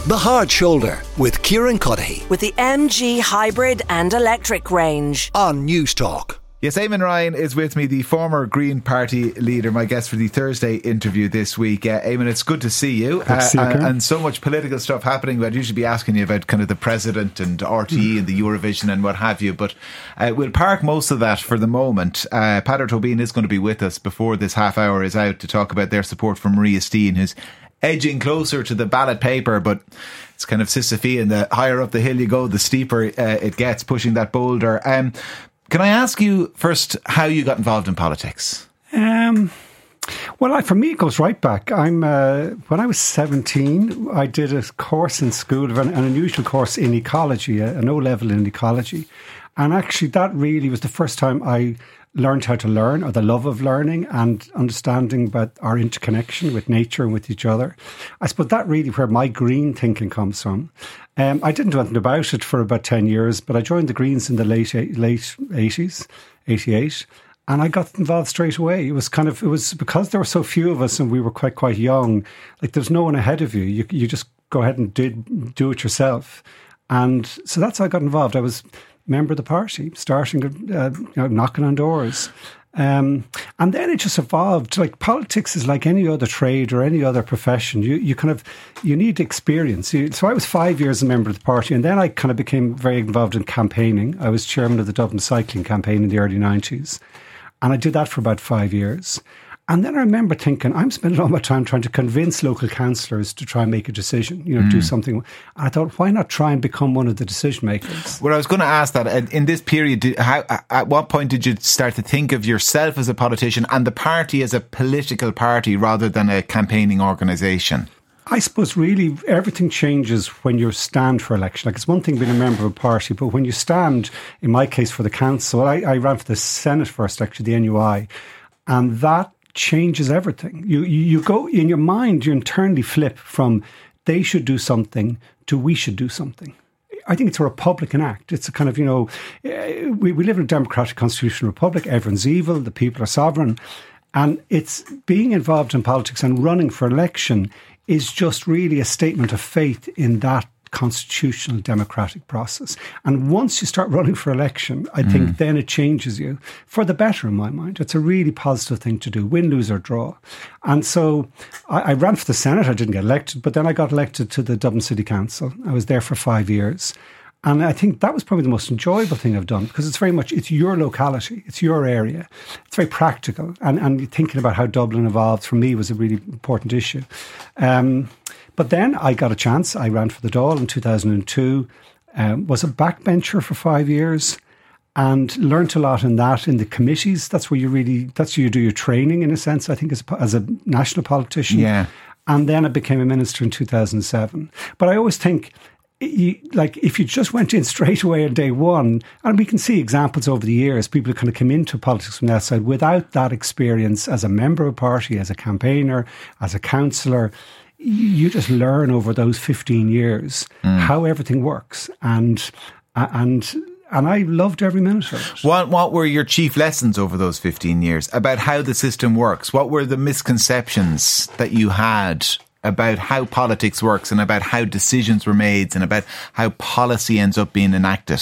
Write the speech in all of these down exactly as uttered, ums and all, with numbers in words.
The Hard Shoulder with Kieran Cuddihy. With the M G Hybrid and Electric range. On News Talk. Yes, Eamon Ryan is with me, the former Green Party leader, my guest for the Thursday interview this week. Uh, Eamon, it's good to see you. Good to see you, uh, and, and so much political stuff happening. I'd usually be asking you about kind of the president and R T E mm. and the Eurovision and what have you. But uh, we'll park most of that for the moment. Uh, Peadar Tóibín is going to be with us before this half hour is out to talk about their support for Maria Steen, who's edging closer to the ballot paper, but it's kind of Sisyphean. The higher up the hill you go, the steeper uh, it gets, pushing that boulder. Um, can I ask you first how you got involved in politics? Um, well, I, for me, it goes right back. I'm uh, when I was seventeen, I did a course in school, an, an unusual course in ecology, an O-level in ecology. And actually, that really was the first time I learned how to learn, or the love of learning and understanding about our interconnection with nature and with each other. I suppose that really where my green thinking comes from. Um, I didn't do anything about it for about ten years, but I joined the Greens in the late late eighties, eighty-eight, and I got involved straight away. It was kind of, it was because there were so few of us and we were quite, quite young, like there's no one ahead of you. You, you just go ahead and did, do it yourself. And so that's how I got involved. I was member of the party, starting, uh, you know, knocking on doors. Um, and then it just evolved. Like politics is like any other trade or any other profession. You you kind of, you need experience. You, so I was five years a member of the party, and then I kind of became very involved in campaigning. I was chairman of the Dublin Cycling Campaign in the early nineties. And I did that for about five years. And then I remember thinking, I'm spending all my time trying to convince local councillors to try and make a decision, you know, mm. do something. And I thought, why not try and become one of the decision makers? Well, I was going to ask that. In this period, did, how, at what point did you start to think of yourself as a politician and the party as a political party rather than a campaigning organisation? I suppose really everything changes when you stand for election. Like it's one thing being a member of a party, but when you stand, in my case for the council, I, I ran for the Senate first, actually, the N U I, and that changes everything. You, you you go in your mind, you internally flip from they should do something to we should do something. I think it's a Republican act. It's a kind of, you know, we, we live in a democratic constitutional republic. Everyone's evil. The people are sovereign. And it's being involved in politics and running for election is just really a statement of faith in that constitutional democratic process. And once you start running for election, I think mm. then it changes you for the better in my mind. It's a really positive thing to do, win, lose or draw. And so I, I ran for the Senate. I didn't get elected, but then I got elected to the Dublin City Council. I was there for five years. And I think that was probably the most enjoyable thing I've done because it's very much, it's your locality, it's your area. It's very practical. And, and thinking about how Dublin evolved for me was a really important issue. Um, But then I got a chance. I ran for the Dáil in two thousand two, um, was a backbencher for five years and learnt a lot in that, in the committees. That's where you really, that's where you do your training in a sense, I think, as a, as a national politician. Yeah. And then I became a minister in two thousand seven. But I always think, you, like, if you just went in straight away on day one, and we can see examples over the years, people who kind of come into politics from the outside without that experience as a member of a party, as a campaigner, as a councillor, you just learn over those fifteen years mm. how everything works. And and and I loved every minute of it. What, what were your chief lessons over those fifteen years about how the system works? What were the misconceptions that you had about how politics works and about how decisions were made and about how policy ends up being enacted?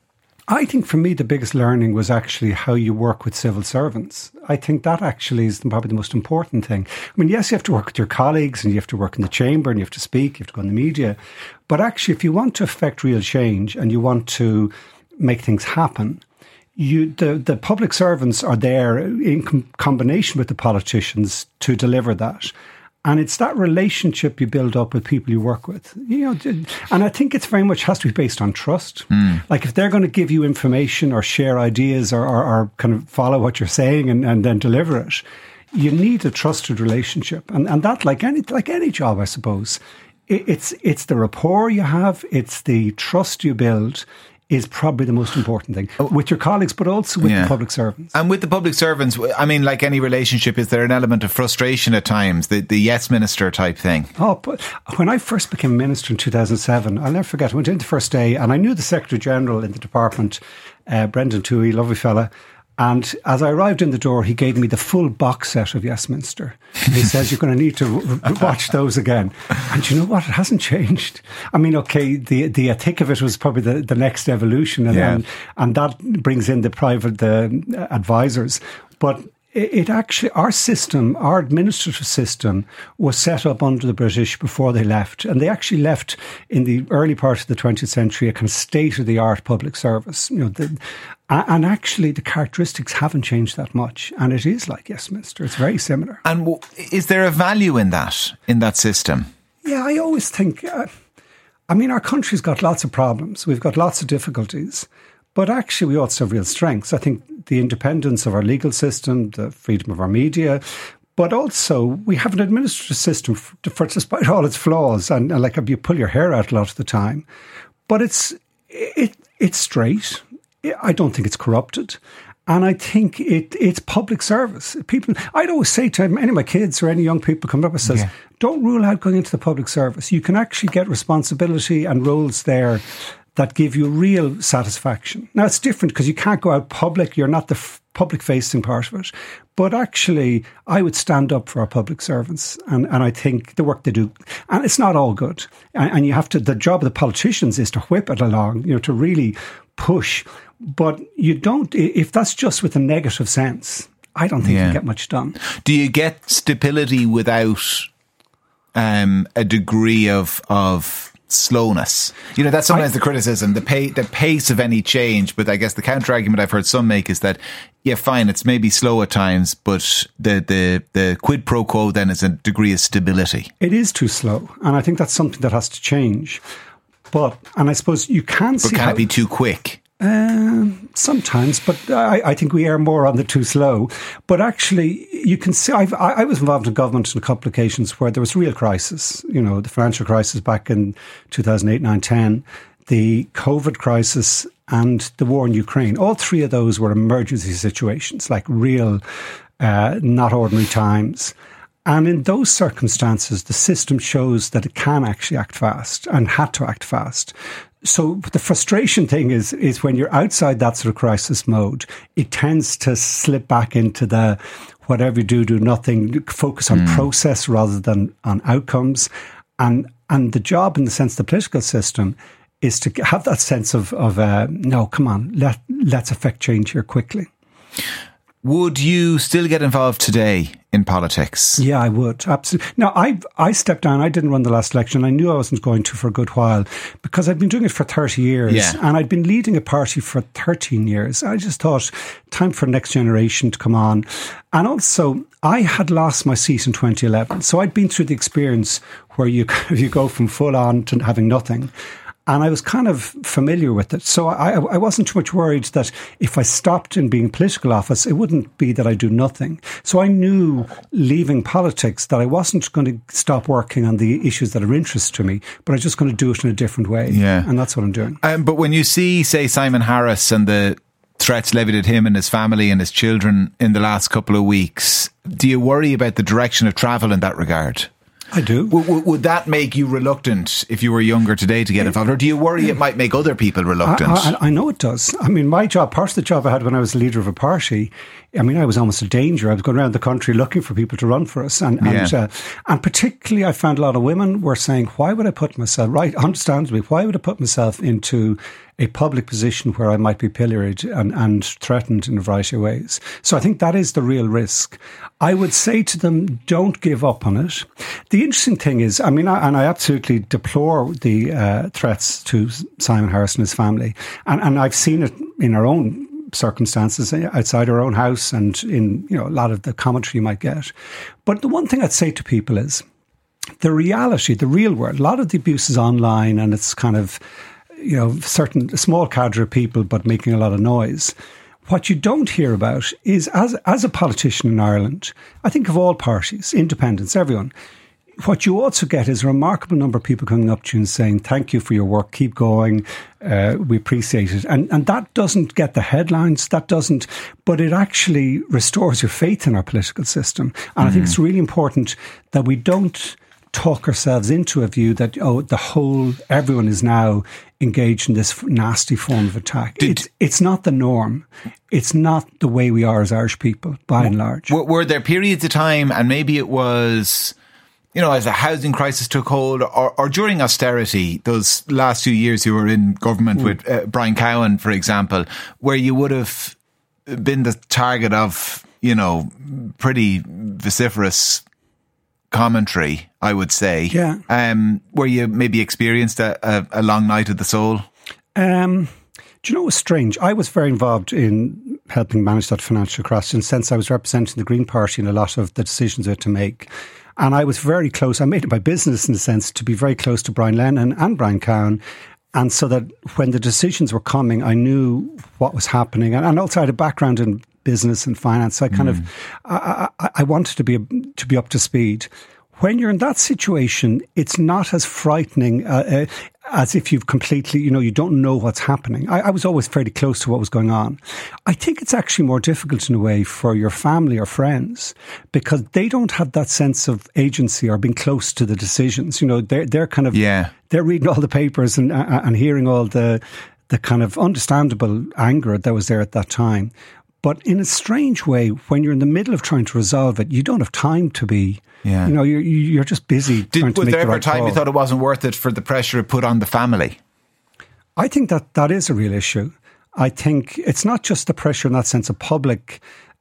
I think for me, the biggest learning was actually how you work with civil servants. I think that actually is probably the most important thing. I mean, yes, you have to work with your colleagues and you have to work in the chamber and you have to speak, you have to go in the media. But actually, if you want to affect real change and you want to make things happen, you the, the public servants are there in com- combination with the politicians to deliver that. And it's that relationship you build up with people you work with, you know. And I think it's very much has to be based on trust. Mm. Like if they're going to give you information or share ideas or, or, or kind of follow what you're saying and, and then deliver it, you need a trusted relationship. And and that, like any like any job, I suppose, it, it's it's the rapport you have, it's the trust you build. Is probably the most important thing with your colleagues, but also with yeah. the public servants. And with the public servants, I mean, like any relationship, is there an element of frustration at times, the, the yes minister type thing? Oh, but when I first became minister in two thousand seven, I'll never forget, I went in the first day and I knew the Secretary General in the department, uh, Brendan Toohey, lovely fella, And as I arrived in the door, he gave me the full box set of Westminster. And he says, you're going to need to watch those again. And you know what? It hasn't changed. I mean, okay, the the thick of it was probably the, the next evolution. And, yeah. then, and that brings in the private the advisors. But it actually, our system, our administrative system was set up under the British before they left. And they actually left in the early part of the twentieth century a kind of state-of-the-art public service. You know, the, and actually the characteristics haven't changed that much. And it is like Westminster. It's very similar. And is there a value in that, in that system? Yeah, I always think, uh, I mean, our country's got lots of problems. We've got lots of difficulties. But actually, we also have real strengths. I think the independence of our legal system, the freedom of our media, but also we have an administrative system for, for despite all its flaws, and, and like you pull your hair out a lot of the time. But it's it it's straight. I don't think it's corrupted. And I think it it's public service. People, I'd always say to any of my kids or any young people coming up and says, yeah. don't rule out going into the public service. You can actually get responsibility and roles there that give you real satisfaction. Now, it's different because you can't go out public. You're not the f- public-facing part of it. But actually, I would stand up for our public servants. And, and I think the work they do, and it's not all good. And, and you have to, the job of the politicians is to whip it along, you know, to really push. But you don't, if that's just with a negative sense, I don't think yeah. you get much done. Do you get stability without um, a degree of of slowness? You know, that's sometimes I, the criticism, the pay, the pace of any change. But I guess the counter argument I've heard some make is that, yeah, fine, it's maybe slow at times, but the, the, the quid pro quo then is a degree of stability. It is too slow. And I think that's something that has to change. But, and I suppose you can see. But can how, it be too quick? Um, sometimes, but I, I think we err more on the too slow. But actually, you can see, I've, I, I was involved in government on a couple of occasions where there was real crisis. You know, the financial crisis back in two thousand eight, nine, ten, the COVID crisis and the war in Ukraine. All three of those were emergency situations, like real, uh, not ordinary times. And in those circumstances, the system shows that it can actually act fast and had to act fast. So the frustration thing is, is when you're outside that sort of crisis mode, it tends to slip back into the whatever you do, do nothing, focus on mm. process rather than on outcomes. And and the job, in the sense of the political system, is to have that sense of, of uh, no, come on, let, let's affect change here quickly. Would you still get involved today in politics? Yeah, I would. Absolutely. Now, I I stepped down. I didn't run the last election. I knew I wasn't going to for a good while because I'd been doing it for thirty years yeah. and I'd been leading a party for thirteen years. I just thought, time for next generation to come on. And also, I had lost my seat in twenty eleven. So I'd been through the experience where you, you go from full on to having nothing. And I was kind of familiar with it. So I, I wasn't too much worried that if I stopped in being political office, it wouldn't be that I do nothing. So I knew, leaving politics, that I wasn't going to stop working on the issues that are interest to me, but I was just going to do it in a different way. Yeah. And that's what I'm doing. Um, but when you see, say, Simon Harris and the threats levied at him and his family and his children in the last couple of weeks, do you worry about the direction of travel in that regard? I do. W- would that make you reluctant if you were younger today to get involved? Or do you worry it might make other people reluctant? I, I, I know it does. I mean, my job, part of the job I had when I was the leader of a party, I mean, I was almost a danger. I was going around the country looking for people to run for us. And and, yeah. uh, and particularly I found a lot of women were saying, why would I put myself, right, understandably, why would I put myself into a public position where I might be pilloried and, and threatened in a variety of ways? So I think that is the real risk. I would say to them, don't give up on it. The interesting thing is, I mean, I, and I absolutely deplore the uh, threats to Simon Harris and his family. And, and I've seen it in our own circumstances outside our own house and in, you know, a lot of the commentary you might get. But the one thing I'd say to people is the reality, the real world, a lot of the abuse is online and it's kind of, you know, certain a small cadre of people, but making a lot of noise. What you don't hear about is, as as a politician in Ireland, I think of all parties, independents, everyone, what you also get is a remarkable number of people coming up to you and saying, thank you for your work, keep going, uh, we appreciate it. And and that doesn't get the headlines, that doesn't, but it actually restores your faith in our political system. And mm. I think it's really important that we don't talk ourselves into a view that, oh, the whole, everyone is now engaged in this nasty form of attack. Did, it's, it's not the norm. It's not the way we are as Irish people, by and large. Were, were there periods of time, and maybe it was, you know, as a housing crisis took hold, or, or during austerity, those last few years you were in government mm. with uh, Brian Cowan, for example, where you would have been the target of, you know, pretty vociferous commentary, I would say. Yeah. Um, where you maybe experienced a, a, a long night of the soul? Um, do you know what was strange? I was very involved in helping manage that financial crisis, in the sense I was representing the Green Party in a lot of the decisions we had to make. And I was very close. I made it my business, in the sense, to be very close to Brian Lennon and Brian Cowan. And so that when the decisions were coming, I knew what was happening. And also I had a background in business and finance. So I kind mm. of, I, I, I wanted to be, to be up to speed. When you're in that situation, it's not as frightening uh, uh, as if you've completely, you know, you don't know what's happening. I, I was always fairly close to what was going on. I think it's actually more difficult in a way for your family or friends, because they don't have that sense of agency or being close to the decisions. You know, they're, they're kind of, yeah. they're reading all the papers and, uh, and hearing all the, the kind of understandable anger that was there at that time. But in a strange way, when you're in the middle of trying to resolve it, you don't have time to be, yeah. you know, you're, you're just busy Did, trying to was make there the ever right a time call. you thought it wasn't worth it for the pressure it put on the family? I think that that is a real issue. I think it's not just the pressure in that sense of public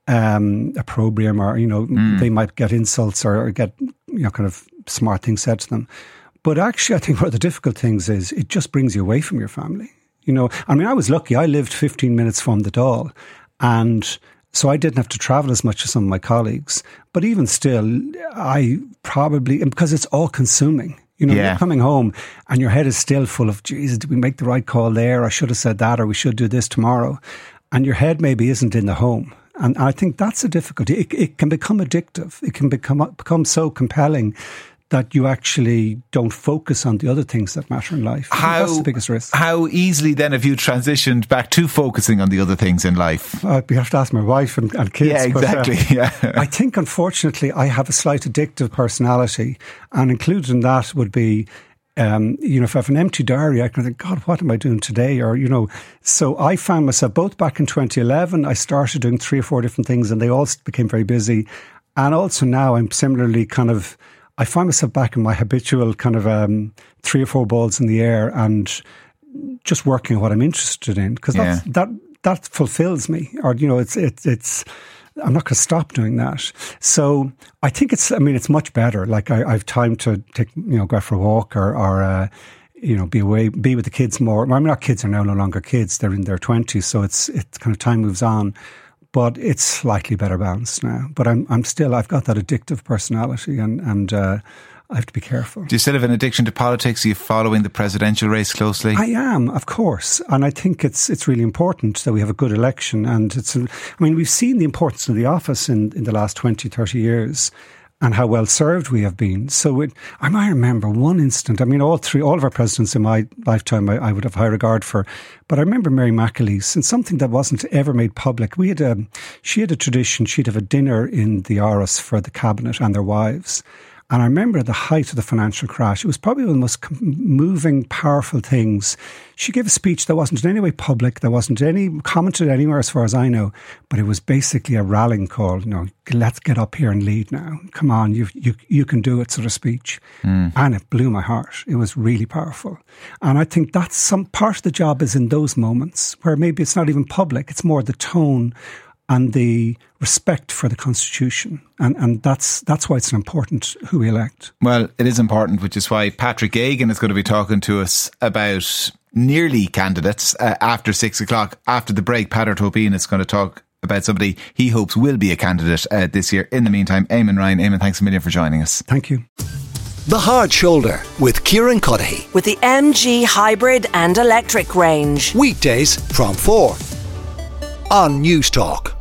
um, opprobrium, or, you know, mm. they might get insults or, or get, you know, kind of smart things said to them. But actually, I think one of the difficult things is it just brings you away from your family. You know, I mean, I was lucky. I lived fifteen minutes from the Dáil. And so I didn't have to travel as much as some of my colleagues. But even still, I probably, because it's all consuming. You know, yeah. you're coming home and your head is still full of, Jesus, did we make the right call there? I should have said that, or we should do this tomorrow. And your head maybe isn't in the home. And I think that's a difficulty. It, it can become addictive. It can become become so compelling that you actually don't focus on the other things that matter in life. How, that's the biggest risk. How easily then have you transitioned back to focusing on the other things in life? Uh, you have to ask my wife and, and kids. Yeah, exactly. But, uh, yeah. I think, unfortunately, I have a slight addictive personality, and included in that would be, um, you know, if I have an empty diary, I can think, God, what am I doing today? Or, you know, so I found myself, both back in twenty eleven, I started doing three or four different things, and they all became very busy. And also now I'm similarly kind of, I find myself back in my habitual kind of um, three or four balls in the air and just working on what I'm interested in, because yeah. that that fulfills me. Or, you know, it's it's it's. I'm not going to stop doing that. So I think it's. I mean, it's much better. Like I, I've time to take, you know, go out for a walk, or or uh, you know, be away, be with the kids more. Well, I mean, our kids are now no longer kids; they're in their twenties, so it's it's kind of time moves on. But it's slightly better balanced now. But I'm I'm still, I've got that addictive personality, and, and uh, I have to be careful. Do you still have an addiction to politics? Are you following the presidential race closely? I am, of course. And I think it's it's really important that we have a good election. And it's, I mean, we've seen the importance of the office in, in the last twenty, thirty years. And how well served we have been. So it, I might remember one instant. I mean, all three, all of our presidents in my lifetime, I, I would have high regard for. But I remember Mary McAleese, and something that wasn't ever made public. We had a, she had a tradition. She'd have a dinner in the Áras for the cabinet and their wives. And I remember at the height of the financial crash, it was probably one of the most moving, powerful things. She gave a speech that wasn't in any way public, there wasn't any commented anywhere as far as I know, but it was basically a rallying call, you know, let's get up here and lead now. Come on, you you you can do it, sort of speech. Mm. And it blew my heart. It was really powerful. And I think that's some part of the job is in those moments where maybe it's not even public, it's more the tone and the respect for the Constitution. And and that's that's why it's important who we elect. Well, it is important, which is why Patrick Geoghegan is going to be talking to us about nearly candidates uh, after six o'clock. After the break, Peadar Tóibín is going to talk about somebody he hopes will be a candidate uh, this year. In the meantime, Eamon Ryan. Eamon, thanks a million for joining us. Thank you. The Hard Shoulder with Kieran Cuddihy. With the M G Hybrid and Electric range. Weekdays from four on News Talk.